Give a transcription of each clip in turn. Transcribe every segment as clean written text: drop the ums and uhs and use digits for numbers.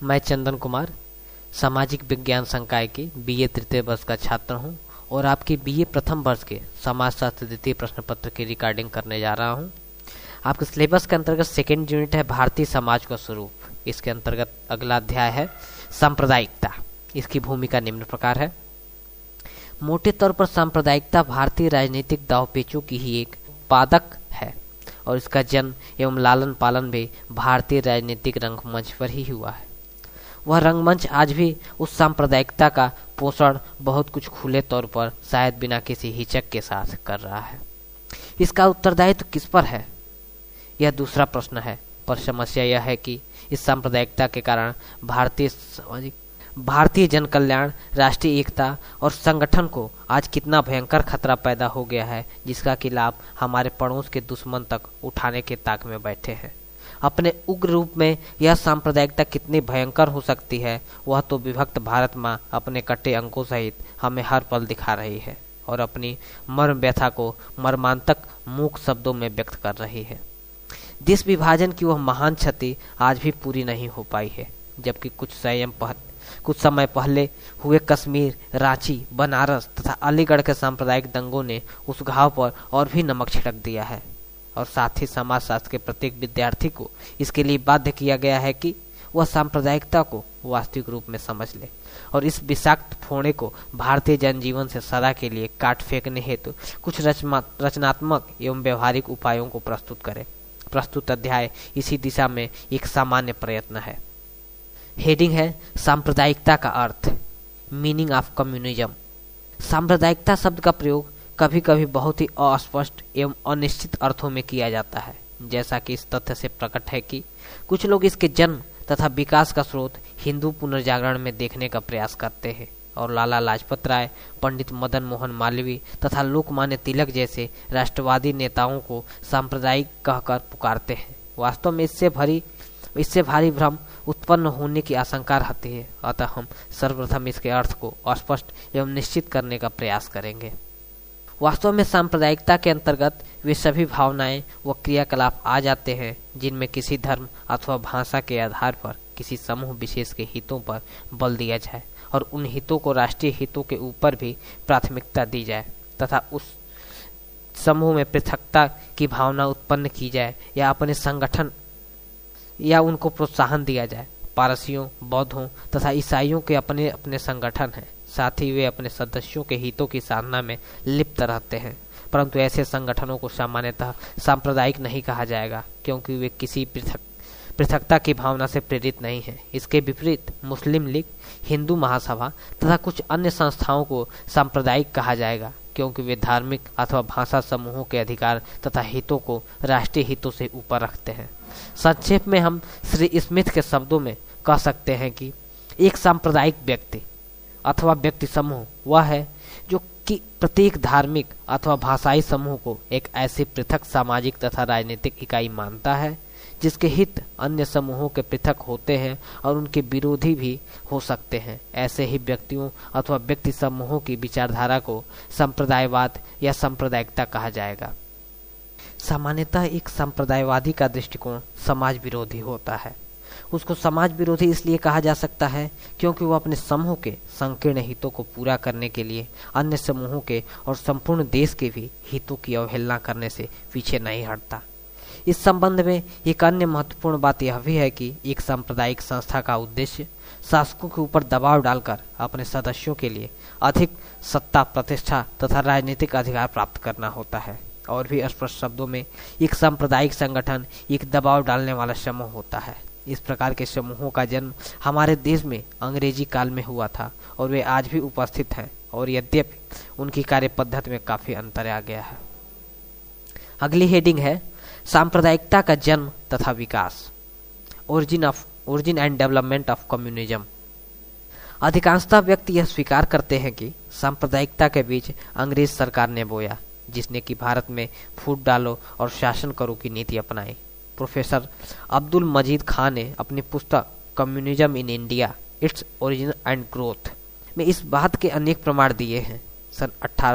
मैं चंदन कुमार सामाजिक विज्ञान संकाय के बीए तृतीय वर्ष का छात्र हूं और आपके बीए प्रथम वर्ष के समाजशास्त्र द्वितीय प्रश्न पत्र की रिकॉर्डिंग करने जा रहा हूं। आपके सिलेबस के अंतर्गत सेकेंड यूनिट है भारतीय समाज का स्वरूप। इसके अंतर्गत अगला अध्याय है सांप्रदायिकता। इसकी भूमिका निम्न प्रकार है। मोटे तौर पर सांप्रदायिकता भारतीय राजनीतिक दांवपेचों की ही एक पादक है और इसका जन्म एवं लालन पालन भी भारतीय राजनीतिक रंगमंच पर ही हुआ है। वह रंगमंच आज भी उस सांप्रदायिकता का पोषण बहुत कुछ खुले तौर पर शायद बिना किसी हिचक के साथ कर रहा है। इसका उत्तरदायित्व किस पर है, यह दूसरा प्रश्न है। पर समस्या यह है कि इस सांप्रदायिकता के कारण भारतीय जन कल्याण, राष्ट्रीय एकता और संगठन को आज कितना भयंकर खतरा पैदा हो गया है, जिसका कि लाभ हमारे पड़ोस के दुश्मन तक उठाने के ताक में बैठे हैं। अपने उग्र रूप में यह सांप्रदायिकता कितनी भयंकर हो सकती है, वह तो विभक्त भारत माँ अपने कटे अंकों सहित हमें हर पल दिखा रही है और अपनी मर्म व्यथा को मर्मांतक मूक शब्दों में व्यक्त कर रही है। देश विभाजन की वह महान क्षति आज भी पूरी नहीं हो पाई है, जबकि कुछ समय पहले हुए कश्मीर, रांची, बनारस तथा अलीगढ़ के सांप्रदायिक दंगों ने उस घाव पर और भी नमक छिड़क दिया है और साथ ही समाजशास्त्र के प्रत्येक विद्यार्थी को इसके लिए बाध्य किया गया है कि वह सांप्रदायिकता को वास्तविक रूप में समझ ले और इस विषाक्त फोड़े को भारतीय जनजीवन से सदा के लिए काट फेंकने हेतु कुछ रचनात्मक एवं व्यवहारिक उपायों को प्रस्तुत करे। प्रस्तुत अध्याय इसी दिशा में एक सामान्य प्रयत्न है। हेडिंग है सांप्रदायिकता का अर्थ, मीनिंग ऑफ कम्युनिज्म। सांप्रदायिकता शब्द का प्रयोग कभी कभी बहुत ही अस्पष्ट एवं अनिश्चित अर्थों में किया जाता है, जैसा कि इस तथ्य से प्रकट है कि कुछ लोग इसके जन्म तथा विकास का स्रोत हिंदू पुनर्जागरण में देखने का प्रयास करते हैं और लाला लाजपत राय, पंडित मदन मोहन मालवीय तथा लोकमान्य तिलक जैसे राष्ट्रवादी नेताओं को सांप्रदायिक कहकर पुकारते हैं। वास्तव में इससे भारी भ्रम उत्पन्न होने की आशंका रहती है। अतः हम सर्वप्रथम इसके अर्थ को स्पष्ट एवं निश्चित करने का प्रयास करेंगे। वास्तव में सांप्रदायिकता के अंतर्गत वे सभी भावनाएं व क्रियाकलाप आ जाते हैं जिनमें किसी धर्म अथवा भाषा के आधार पर किसी समूह विशेष के हितों पर बल दिया जाए और उन हितों को राष्ट्रीय हितों के ऊपर भी प्राथमिकता दी जाए तथा उस समूह में पृथकता की भावना उत्पन्न की जाए या अपने संगठन या उनको प्रोत्साहन दिया जाए। पारसियों, बौद्धों तथा ईसाइयों के अपने अपने संगठन हैं, साथ ही वे अपने सदस्यों के हितों की साधना में लिप्त रहते हैं, परंतु ऐसे संगठनों को सामान्यतः सांप्रदायिक नहीं कहा जाएगा क्योंकि वे किसी पृथकता की भावना से प्रेरित नहीं है। इसके विपरीत मुस्लिम लीग, हिंदू महासभा तथा कुछ अन्य संस्थाओं को सांप्रदायिक कहा जाएगा क्योंकि वे धार्मिक अथवा भाषा समूहों के अधिकार तथा हितों को राष्ट्रीय हितों से ऊपर रखते हैं। संक्षेप में हम श्री स्मिथ के शब्दों में कह सकते हैं कि एक सांप्रदायिक व्यक्ति अथवा व्यक्ति समूह वह है जो कि प्रत्येक धार्मिक अथवा भाषाई समूह को एक ऐसी पृथक सामाजिक तथा राजनीतिक इकाई मानता है जिसके हित अन्य समूहों के पृथक होते हैं और उनके विरोधी भी हो सकते हैं। ऐसे ही व्यक्तियों अथवा व्यक्ति समूहों की विचारधारा को संप्रदायवाद या सांप्रदायिकता कहा जाएगा। सामान्यतः एक संप्रदायवादी का दृष्टिकोण समाज विरोधी होता है। उसको समाज विरोधी इसलिए कहा जा सकता है क्योंकि वह अपने समूह के संकीर्ण हितों को पूरा करने के लिए अन्य समूहों के और संपूर्ण देश के भी हितों की अवहेलना करने से पीछे नहीं हटता। इस संबंध में एक अन्य महत्वपूर्ण बात यह भी है कि एक सांप्रदायिक संस्था का उद्देश्य शासकों के ऊपर दबाव डालकर अपने सदस्यों के लिए अधिक सत्ता, प्रतिष्ठा तथा राजनीतिक अधिकार प्राप्त करना होता है। और भी स्पष्ट शब्दों में एक सांप्रदायिक संगठन एक दबाव डालने वाला समूह होता है। इस प्रकार के समूहों का जन्म हमारे देश में अंग्रेजी काल में हुआ था और वे आज भी उपस्थित हैं और यद्यपि उनकी कार्य पद्धति में काफी अंतर आ गया है। अगली हेडिंग है सांप्रदायिकता का जन्म तथा विकास, origin and development of communism. अधिकांशतः व्यक्ति यह स्वीकार करते हैं कि सांप्रदायिकता के बीज अंग्रेज सरकार ने बोया, जिसने कि भारत में फूट डालो और शासन करो की नीति अपनाई। प्रोफेसर अब्दुल मजीद खान ने अपनी पुस्तक communism in India, its origin and growth में इस बात के अनेक प्रमाण दिए हैं। सन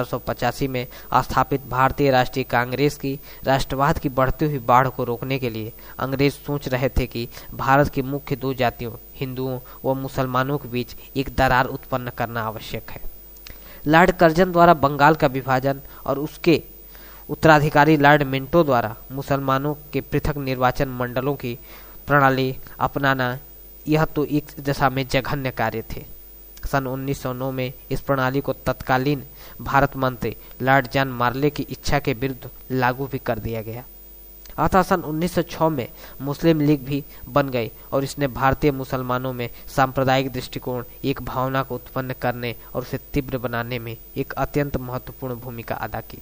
1885 में स्थापित भारतीय राष्ट्रीय कांग्रेस की राष्ट्रवाद की बढ़ती हुई बाढ़ को रोकने के लिए अंग्रेज सोच रहे थे कि भारत की मुख्य दो जातियों हिंदुओं व मुसलमानों के बीच एक दरार उत्पन्न करना आवश्यक है। लॉर्ड कर्जन द्वारा बंगाल का विभाजन और उसके उत्तराधिकारी लॉर्ड मिंटो द्वारा मुसलमानों के पृथक निर्वाचन मंडलों की प्रणाली अपनाना, यह तो एक दिशा में जघन्य कार्य थे। सन 1909 में इस प्रणाली को तत्कालीन भारत मंत्री लॉर्ड जॉन मार्ले की इच्छा के विरुद्ध लागू भी कर दिया गया। अतः सन 1906 में मुस्लिम लीग भी बन गई और इसने भारतीय मुसलमानों में सांप्रदायिक दृष्टिकोण एक भावना को उत्पन्न करने और उसे तीव्र बनाने में एक अत्यंत महत्वपूर्ण भूमिका अदा की।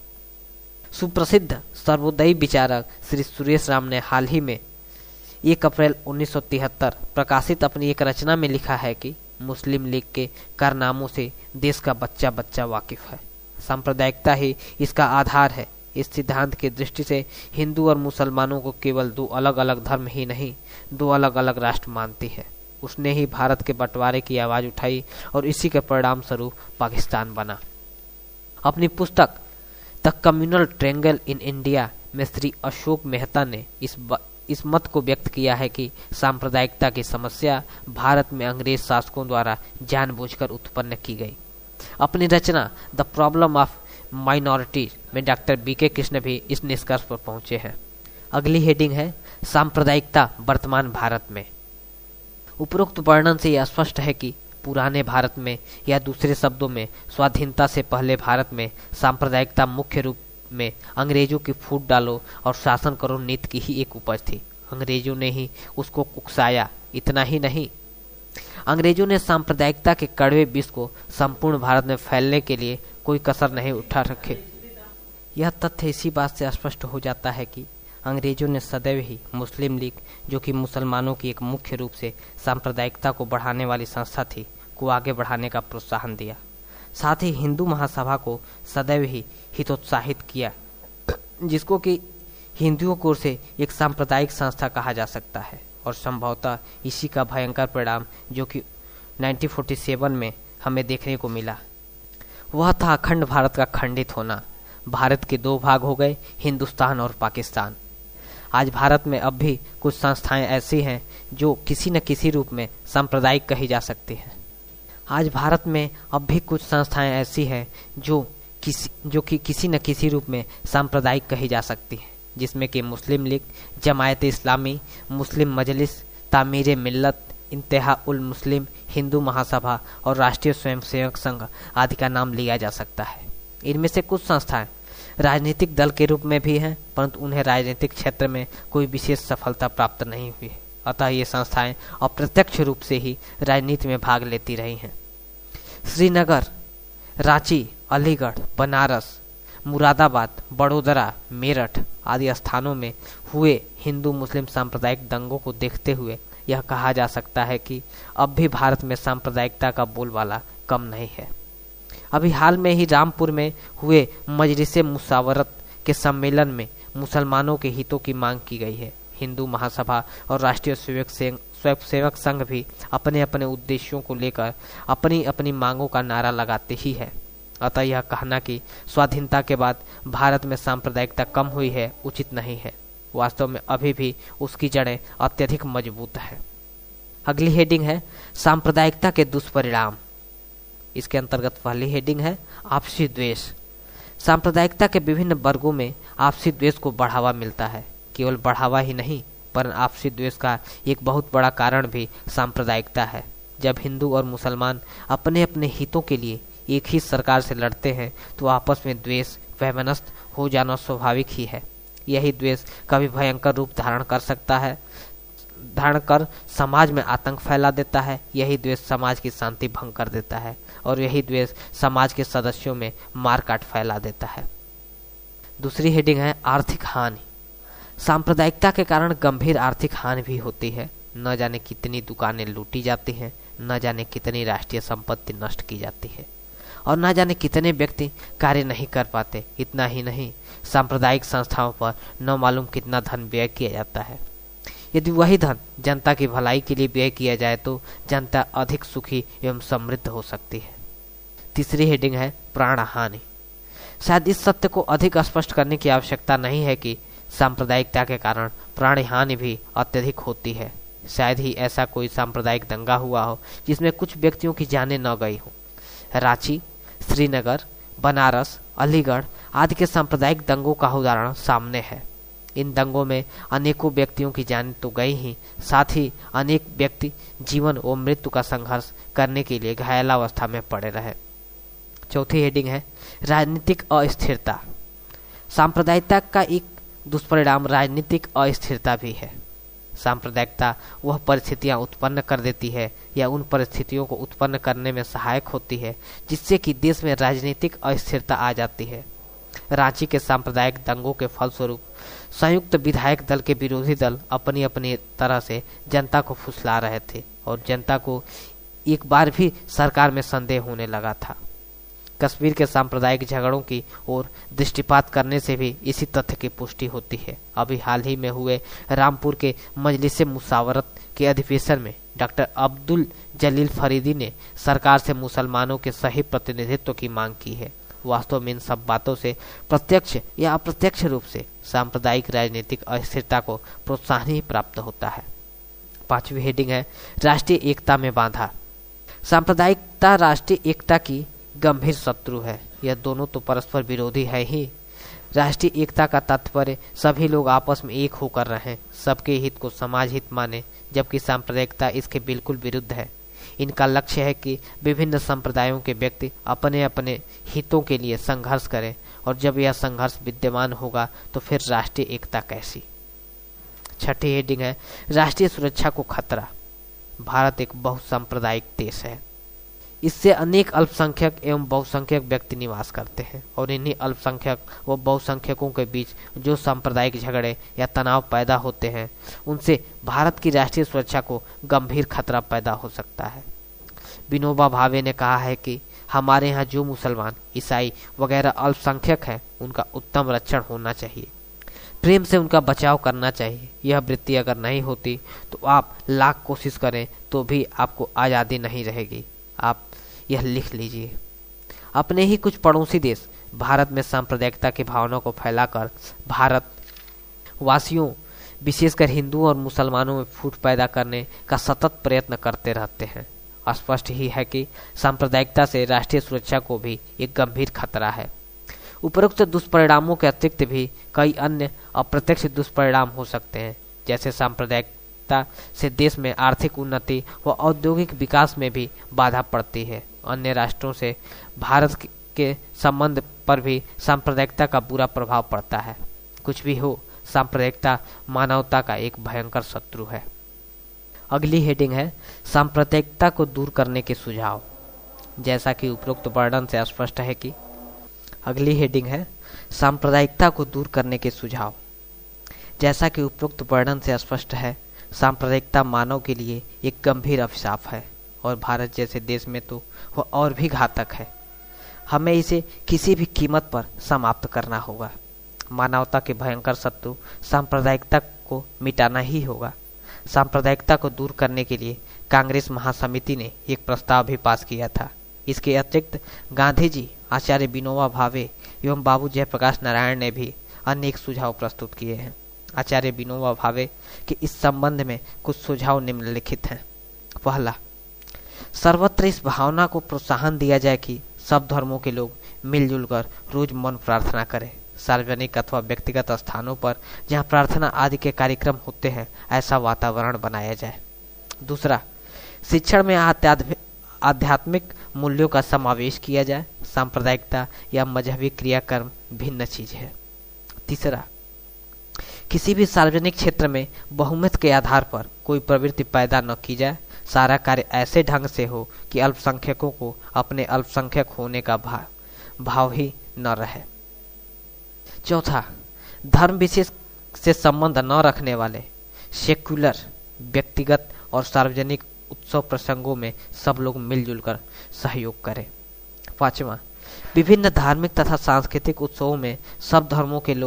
सुप्रसिद्ध सर्वोदयी विचारक श्री सुरेश राम ने हाल ही में 1 अप्रैल 1973 प्रकाशित अपनी एक रचना में लिखा है कि मुस्लिम लीग के कारनामों से देश का बच्चा बच्चा वाकिफ है। सांप्रदायिकता ही इसका आधार है। इस सिद्धांत की दृष्टि से हिंदू और मुसलमानों को केवल दो अलग अलग धर्म ही नहीं, दो अलग अलग राष्ट्र मानती है। उसने ही भारत के बंटवारे की आवाज उठाई और इसी के परिणाम स्वरूप पाकिस्तान बना। अपनी पुस्तक the communal triangle in India में श्री अशोक मेहता ने इस मत को व्यक्त किया है कि सांप्रदायिकता की समस्या भारत में अंग्रेज शासकों द्वारा जानबूझकर उत्पन्न की गई। अपनी रचना द प्रॉब्लम ऑफ माइनॉरिटी में डॉक्टर बीके कृष्ण भी इस निष्कर्ष पर पहुंचे हैं। अगली हेडिंग है सांप्रदायिकता वर्तमान भारत में। उपरोक्त वर्णन से यह स्पष्ट है कि पुराने भारत में या दूसरे शब्दों में स्वाधीनता से पहले भारत में सांप्रदायिकता मुख्य रूप में अंग्रेजों की फूट डालो और शासन करो नीति की ही एक उपज थी। अंग्रेजों ने ही उसको उकसाया। इतना ही नहीं, अंग्रेजों ने सांप्रदायिकता के कड़वे विष को संपूर्ण भारत में फैलने के लिए कोई कसर नहीं उठा रखे। यह तथ्य इसी बात से स्पष्ट हो जाता है कि अंग्रेजों ने सदैव ही मुस्लिम लीग, जो कि मुसलमानों की एक मुख्य रूप से सांप्रदायिकता को बढ़ाने वाली संस्था थी, को आगे बढ़ाने का प्रोत्साहन दिया। साथ ही हिंदू महासभा को सदैव ही हितोत्साहित किया, जिसको कि हिंदुओं को से एक सांप्रदायिक संस्था कहा जा सकता है। और संभवतः इसी का भयंकर परिणाम जो कि 1947 में हमें देखने को मिला, वह था अखंड भारत का खंडित होना। भारत के दो भाग हो गए, हिंदुस्तान और पाकिस्तान। आज भारत में अब भी कुछ संस्थाएं ऐसी हैं जो किसी न किसी रूप में सांप्रदायिक कही जा सकती हैं। आज भारत में अब भी कुछ संस्थाएं ऐसी हैं जो कि किसी न किसी रूप में सांप्रदायिक कही जा सकती हैं, जिसमें कि मुस्लिम लीग, जमायत इस्लामी, मुस्लिम मजलिस, तामीर मिल्लत, इंतहा उल मुस्लिम, हिंदू महासभा और राष्ट्रीय स्वयंसेवक संघ आदि का नाम लिया जा सकता है। इनमें से कुछ संस्थाएं राजनीतिक दल के रूप में भी हैं, परंतु उन्हें राजनीतिक क्षेत्र में कोई विशेष सफलता प्राप्त नहीं हुई है। अतः ये संस्थाएं अप्रत्यक्ष रूप से ही राजनीति में भाग लेती रही हैं। श्रीनगर, रांची, अलीगढ़, बनारस, मुरादाबाद, बड़ोदरा, मेरठ आदि स्थानों में हुए हिंदू मुस्लिम सांप्रदायिक दंगों को देखते हुए यह कहा जा सकता है कि अब भी भारत में सांप्रदायिकता का बोलबाला कम नहीं है। अभी हाल में ही रामपुर में हुए मजलिस मुसावरत के सम्मेलन में मुसलमानों के हितों की मांग की गई है। हिंदू महासभा और राष्ट्रीय स्वयंसेवक संघ भी अपने अपने उद्देश्यों को लेकर अपनी अपनी मांगों का नारा लगाते ही है। अतः यह कहना कि स्वाधीनता के बाद भारत में सांप्रदायिकता कम हुई है उचित नहीं है। वास्तव में अभी भी उसकी जड़ें अत्यधिक मजबूत है। अगली हेडिंग है सांप्रदायिकता के दुष्परिणाम। इसके अंतर्गत पहली हेडिंग है आपसी द्वेष। सांप्रदायिकता के विभिन्न वर्गों में आपसी द्वेष को बढ़ावा मिलता है। केवल बढ़ावा ही नहीं, पर आपसी द्वेष का एक बहुत बड़ा कारण भी सांप्रदायिकता है। जब हिंदू और मुसलमान अपने अपने हितों के लिए एक ही सरकार से लड़ते हैं तो आपस में द्वेष वैमनस्य हो जाना स्वाभाविक ही है। यही द्वेष कभी भयंकर रूप धारण कर समाज में आतंक फैला देता है। यही द्वेष समाज की शांति भंग कर देता है और यही द्वेष समाज के सदस्यों में मारकाट फैला देता है। दूसरी हेडिंग है आर्थिक हानि। सांप्रदायिकता के कारण गंभीर आर्थिक हानि भी होती है। न जाने कितनी दुकानें लूटी जाती हैं, न जाने कितनी राष्ट्रीय संपत्ति नष्ट की जाती है और न जाने कितने व्यक्ति कार्य नहीं कर पाते। इतना ही नहीं, सांप्रदायिक संस्थाओं पर न मालूम कितना धन व्यय किया जाता है। यदि वही धन जनता की भलाई के लिए व्यय किया जाए तो जनता अधिक सुखी एवं समृद्ध हो सकती है। तीसरी हेडिंग है प्राण हानि। शायद इस सत्य को अधिक स्पष्ट करने की आवश्यकता नहीं है कि सांप्रदायिकता के कारण प्राण हानि भी अत्यधिक होती है। शायद ही ऐसा कोई सांप्रदायिक दंगा हुआ हो जिसमें कुछ व्यक्तियों की जानें न गई हो। रांची, श्रीनगर, बनारस, अलीगढ़ आदि के सांप्रदायिक दंगों का उदाहरण सामने है। इन दंगों में अनेकों व्यक्तियों की जान तो गई ही, साथ ही अनेक व्यक्ति जीवन और मृत्यु का संघर्ष करने के लिए घायलावस्था में पड़े रहे। चौथी हेडिंग है राजनीतिक अस्थिरता। सांप्रदायिकता का एक दुष्परिणाम राजनीतिक अस्थिरता भी है। सांप्रदायिकता वह परिस्थितियां उत्पन्न कर देती है या उन परिस्थितियों को उत्पन्न करने में सहायक होती है जिससे कि देश में राजनीतिक अस्थिरता आ जाती है। रांची के सांप्रदायिक दंगों के फलस्वरूप संयुक्त विधायक दल के विरोधी दल अपनी अपनी तरह से जनता को फुसला रहे थे और जनता को एक बार भी सरकार में संदेह होने लगा था। कश्मीर के सांप्रदायिक झगड़ों की ओर दृष्टिपात करने से भी इसी तथ्य की पुष्टि होती है। अभी हाल ही में हुए रामपुर के मजलिस मुशावरत के अधिवेशन में डॉक्टर अब्दुल जलील फरीदी ने सरकार से मुसलमानों के सही प्रतिनिधित्व की मांग की है। वास्तव में इन सब बातों से प्रत्यक्ष या अप्रत्यक्ष रूप से सांप्रदायिक राजनीतिक अस्थिरता को प्रोत्साहन ही प्राप्त होता है। पांचवी हेडिंग है राष्ट्रीय एकता में बाधा। सांप्रदायिकता राष्ट्रीय एकता की गंभीर शत्रु है। यह दोनों तो परस्पर विरोधी है ही। राष्ट्रीय एकता का तात्पर्य सभी लोग आपस में एक होकर रहें, सबके हित को समाज हित माने, जबकि सांप्रदायिकता इसके बिल्कुल विरुद्ध है। इनका लक्ष्य है कि विभिन्न संप्रदायों के व्यक्ति अपने अपने हितों के लिए संघर्ष करें, और जब यह संघर्ष विद्यमान होगा तो फिर राष्ट्रीय एकता कैसी। छठी हेडिंग है राष्ट्रीय सुरक्षा को खतरा। भारत एक बहुसांप्रदायिक देश है। इससे अनेक अल्पसंख्यक एवं बहुसंख्यक व्यक्ति निवास करते हैं, और इन्हीं अल्पसंख्यक व बहुसंख्यकों के बीच जो सांप्रदायिक झगड़े या तनाव पैदा होते हैं उनसे भारत की राष्ट्रीय सुरक्षा को गंभीर खतरा पैदा हो सकता है। विनोबा भावे ने कहा है कि हमारे यहाँ जो मुसलमान, ईसाई वगैरह अल्पसंख्यक हैं उनका उत्तम रक्षण होना चाहिए, प्रेम से उनका बचाव करना चाहिए। यह वृत्ति अगर नहीं होती तो आप लाख कोशिश करें तो भी आपको आज़ादी नहीं रहेगी। आप यह लिख लीजिए। अपने ही कुछ पड़ोसी देश भारत में सांप्रदायिकता की भावना को फैलाकर भारत वासियों विशेषकर हिंदुओं और मुसलमानों में फूट पैदा करने का सतत प्रयत्न करते रहते हैं। स्पष्ट ही है कि सांप्रदायिकता से राष्ट्रीय सुरक्षा को भी एक गंभीर खतरा है। उपरोक्त दुष्परिणामों के अतिरिक्त भी कई अन्य अप्रत्यक्ष दुष्परिणाम हो सकते हैं, जैसे सांप्रदायिकता से देश में आर्थिक उन्नति व औद्योगिक विकास में भी बाधा पड़ती है। अन्य राष्ट्रों से भारत के संबंध पर भी सांप्रदायिकता का बुरा प्रभाव पड़ता है। कुछ भी हो, सांप्रदायिकता मानवता का एक भयंकर शत्रु है। अगली हेडिंग है सांप्रदायिकता को दूर करने के सुझाव। जैसा कि उपरोक्त वर्णन से स्पष्ट है कि अगली हेडिंग है सांप्रदायिकता को दूर करने के सुझाव। जैसा कि उपरोक्त वर्णन से स्पष्ट है, सांप्रदायिकता मानव के लिए एक गंभीर अभिशाप है, और भारत जैसे देश में तो वह और भी घातक है। हमें इसे किसी भी कीमत पर समाप्त करना होगा। मानवता के भयंकर शत्रु सांप्रदायिकता को मिटाना ही होगा। सांप्रदायिकता को दूर करने के लिए कांग्रेस महासमिति ने एक प्रस्ताव भी पास किया था। इसके अतिरिक्त गांधी जी, आचार्य विनोबा भावे एवं बाबू जयप्रकाश नारायण ने भी अनेक सुझाव प्रस्तुत किए हैं। आचार्य विनोबा भावे के इस संबंध में कुछ सुझाव निम्नलिखित हैं। पहला, सर्वत्र इस भावना को प्रोत्साहन दिया जाए कि सब धर्मों के लोग मिलजुल कर रोज मौन प्रार्थना करें। सार्वजनिक अथवा व्यक्तिगत स्थानों पर जहां प्रार्थना आदि के कार्यक्रम होते हैं ऐसा वातावरण बनाया जाए। दूसरा, शिक्षण में आध्यात्मिक मूल्यों का समावेश किया जाए। सांप्रदायिकता या मजहबी क्रियाकर्म भिन्न चीज है। तीसरा, किसी भी सार्वजनिक क्षेत्र में बहुमत के आधार पर कोई प्रवृत्ति पैदा न की जाए। सारा कार्य ऐसे ढंग से हो कि अल्पसंख्यकों को अपने अल्पसंख्यक होने का भाव ही न रहे। चौथा, धर्म विशेष से संबंध न रखने वाले सेक्युलर, व्यक्तिगत और सार्वजनिक उत्सव प्रसंगों में सब लोग मिलजुल कर सहयोग करें। पांचवा, विभिन्न धार्मिक तथा सांस्कृतिक उत्सवों में सब धर्मों के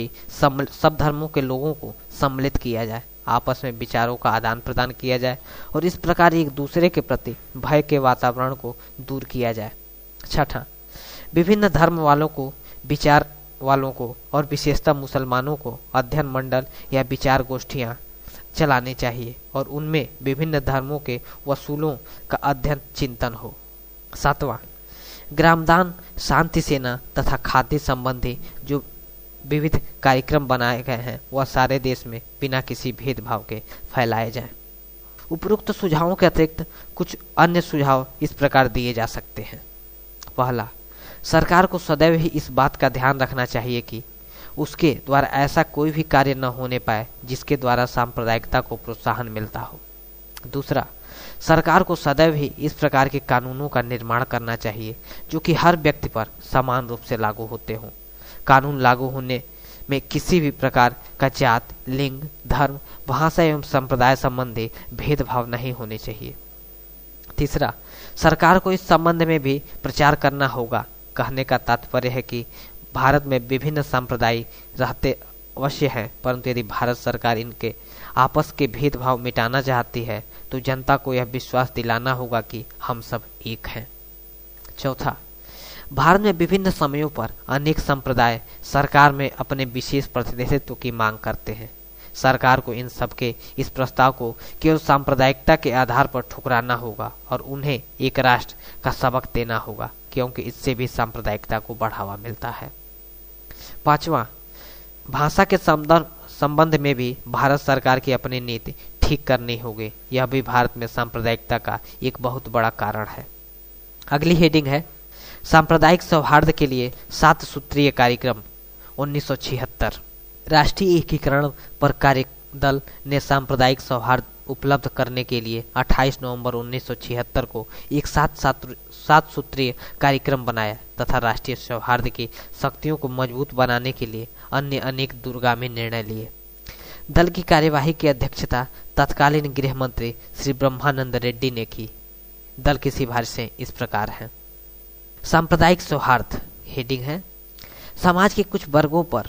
लोगों को सम्मिलित किया जाए, आपस में विचारों का आदान प्रदान किया जाए और इस प्रकार एक दूसरे के प्रति भय के वातावरण को दूर किया जाए। छठा, विभिन्न धर्म वालों को, विचार वालों को और विशेषतः मुसलमानों को अध्ययन मंडल या विचार गोष्ठियां चलानी चाहिए और उनमें विभिन्न धर्मों के वसूलों का अध्ययन चिंतन हो। सातवां, ग्रामदान, शांति सेना तथा खाद्य संबंधी जो विविध कार्यक्रम बनाए गए हैं वह सारे देश में बिना किसी भेदभाव के फैलाए जाएं। उपरोक्त सुझावों के अतिरिक्त कुछ अन्य सुझाव इस प्रकार दिए जा सकते हैं। पहला, सरकार को सदैव ही इस बात का ध्यान रखना चाहिए कि उसके द्वारा ऐसा कोई भी कार्य न होने पाए जिसके द्वारा सांप्रदायिकता को प्रोत्साहन मिलता हो। दूसरा, सरकार को सदैव ही इस प्रकार के कानूनों का निर्माण करना चाहिए जो कि हर व्यक्ति पर समान रूप से लागू होते हों। कानून लागू होने में किसी भी प्रकार का जात, लिंग, धर्म, भाषा एवं संप्रदाय संबंधी भेदभाव नहीं होने चाहिए। तीसरा, सरकार को इस संबंध में भी प्रचार करना होगा। कहने का तात्पर्य है कि भारत में विभिन्न संप्रदाय रहते अवश्य हैं, परंतु यदि भारत सरकार इनके आपस के भेदभाव मिटाना चाहती है तो जनता को यह विश्वास दिलाना होगा कि हम सब एक हैं। चौथा, भारत में विभिन्न समयों पर अनेक संप्रदाय सरकार में अपने विशेष प्रतिनिधित्व की मांग करते हैं। सरकार को इन सबके इस प्रस्ताव को केवल सांप्रदायिकता के आधार पर ठुकराना होगा और उन्हें एक राष्ट्र का सबक देना होगा, क्योंकि इससे भी सांप्रदायिकता को बढ़ावा मिलता है। पांचवा, भाषा के संबंध में भी भारत सरकार की अपनी नीति ठीक करनी होगी। यह भी भारत में सांप्रदायिकता का एक बहुत बड़ा कारण है। अगली हेडिंग है सांप्रदायिक सौहार्द के लिए 7 सूत्रीय कार्यक्रम 1976। राष्ट्रीय एकीकरण पर कार्यदल ने सांप्रदायिक सौहार्द उपलब्ध करने के लिए 28 नवंबर 1976 को एक 7 सूत्रीय कार्यक्रम बनाया तथा राष्ट्रीय सौहार्द की शक्तियों को मजबूत बनाने के लिए अन्य अनेक दूरगामी निर्णय लिए। दल की कार्यवाही की अध्यक्षता तत्कालीन गृह मंत्री श्री ब्रह्मानंद रेड्डी ने की। दल की सिफारिशें इस प्रकार हैं। सांप्रदायिक सौहार्द हेडिंग है, समाज के कुछ वर्गों पर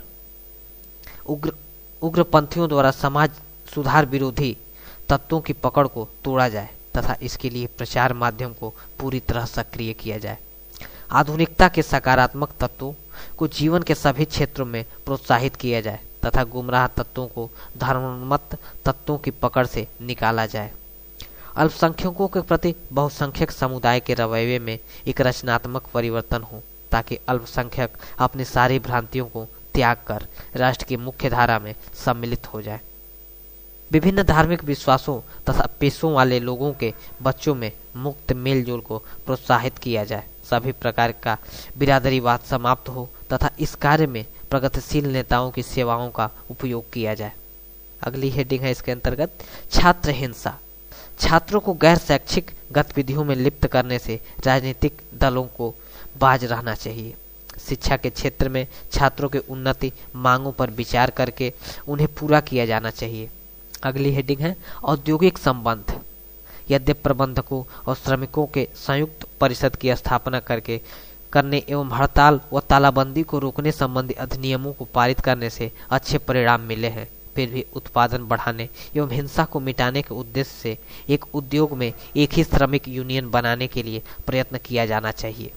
उग्रपंथियों द्वारा समाज सुधार विरोधी तत्वों की पकड़ को तोड़ा जाए तथा इसके लिए प्रचार माध्यम को पूरी तरह सक्रिय किया जाए। आधुनिकता के सकारात्मक तत्वों को जीवन के सभी क्षेत्रों में प्रोत्साहित किया जाए तथा गुमराह तत्वों को धर्मोन्मत्त तत्वों की पकड़ से निकाला जाए। अल्पसंख्यकों के प्रति बहुसंख्यक समुदाय के रवैये में एक रचनात्मक परिवर्तन हो ताकि अल्पसंख्यक अपनी सारी भ्रांतियों को त्याग कर राष्ट्र की मुख्य धारा में सम्मिलित हो जाए। विभिन्न धार्मिक विश्वासों तथा पेशों वाले लोगों के बच्चों में मुक्त मेलजोल को प्रोत्साहित किया जाए। सभी प्रकार का बिरादरीवाद समाप्त हो तथा इस कार्य में प्रगतिशील नेताओं की सेवाओं का उपयोग किया जाए। अगली हेडिंग है इसके अंतर्गत छात्र हिंसा। छात्रों को गैर शैक्षिक गतिविधियों में लिप्त करने से राजनीतिक दलों को बाज रहना चाहिए। शिक्षा के क्षेत्र में छात्रों के उन्नति मांगों पर विचार करके उन्हें पूरा किया जाना चाहिए। अगली हेडिंग है औद्योगिक संबंध। यद्यपि प्रबंधकों और श्रमिकों के संयुक्त परिषद की स्थापना करने एवं हड़ताल व तालाबंदी को रोकने संबंधी अधिनियमों को पारित करने से अच्छे परिणाम मिले हैं, फिर भी उत्पादन बढ़ाने एवं हिंसा को मिटाने के उद्देश्य से एक उद्योग में एक ही श्रमिक यूनियन बनाने के लिए प्रयत्न किया जाना चाहिए।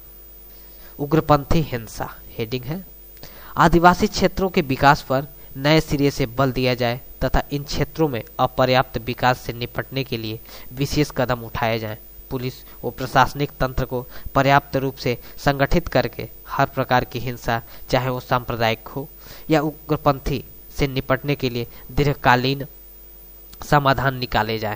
उग्रपंथी हिंसा हेडिंग है, आदिवासी क्षेत्रों के विकास पर नए सिरे से बल दिया जाए तथा इन क्षेत्रों में अपर्याप्त विकास से निपटने के लिए विशेष कदम उठाए जाएं। पुलिस और प्रशासनिक तंत्र को पर्याप्त रूप से संगठित करके हर प्रकार की हिंसा, चाहे वो सांप्रदायिक हो या उग्रपंथी, से निपटने के लिए दीर्घकालीन समाधान निकाले जाए।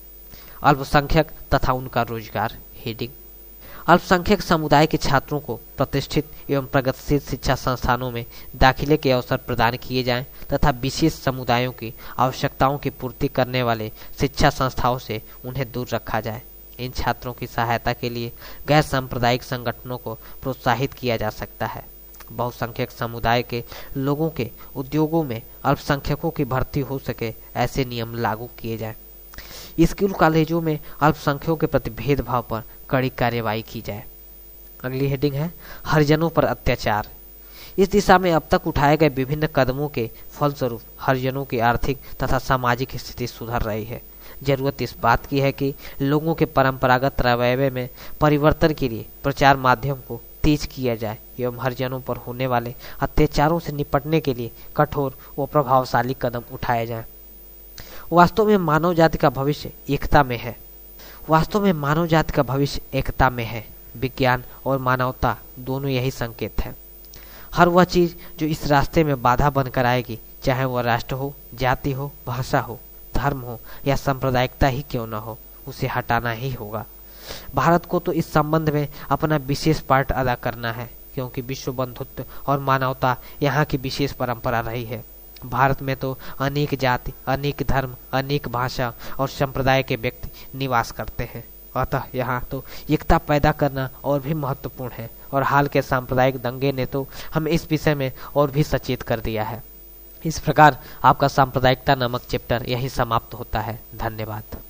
अल्पसंख्यक तथा उनका रोजगार हेडिंग, अल्पसंख्यक समुदाय के छात्रों को प्रतिष्ठित एवं प्रगतिशील शिक्षा संस्थानों में दाखिले के अवसर प्रदान किए जाएं तथा विशेष समुदायों की आवश्यकताओं की पूर्ति करने वाले शिक्षा संस्थाओं से उन्हें दूर रखा जाए। इन छात्रों की सहायता के लिए गैर सांप्रदायिक संगठनों को प्रोत्साहित किया जा सकता है। बहुसंख्यक समुदाय के लोगों के उद्योगों में अल्पसंख्यकों की भर्ती हो सके ऐसे नियम लागू किए जाएं। स्कूल कॉलेजों में अल्पसंख्यकों के प्रति भेदभाव पर कड़ी कार्यवाही की जाए। अगली हेडिंग है हरिजनों पर अत्याचार। इस दिशा में अब तक उठाए गए विभिन्न कदमों के फलस्वरूप हरिजनों की आर्थिक तथा सामाजिक स्थिति सुधर रही है। जरूरत इस बात की है कि लोगों के परंपरागत रवैये में परिवर्तन के लिए प्रचार माध्यम को तेज किया जाए एवं हरिजनों पर होने वाले अत्याचारों से निपटने के लिए कठोर व प्रभावशाली कदम उठाए जाएं। वास्तव में मानव जाति का भविष्य एकता में है। वास्तव में मानव जाति का भविष्य एकता में है। विज्ञान और मानवता दोनों यही संकेत है। हर वह चीज जो इस रास्ते में बाधा बनकर आएगी, चाहे वह राष्ट्र हो, जाति हो, भाषा हो, धर्म हो या सांप्रदायिकता ही क्यों न हो, उसे हटाना ही होगा। भारत को तो इस संबंध में अपना विशेष पार्ट अदा करना है, क्योंकि विश्व बंधुत्व और मानवता यहाँ की विशेष परंपरा रही है। भारत में तो अनेक जाति, अनेक धर्म, अनेक भाषा और संप्रदाय के व्यक्ति निवास करते हैं। अतः यहाँ तो एकता पैदा करना और भी महत्वपूर्ण है और हाल के सांप्रदायिक दंगे ने तो हमें इस विषय में और भी सचेत कर दिया है। इस प्रकार आपका सांप्रदायिकता नामक चैप्टर यही समाप्त होता है। धन्यवाद।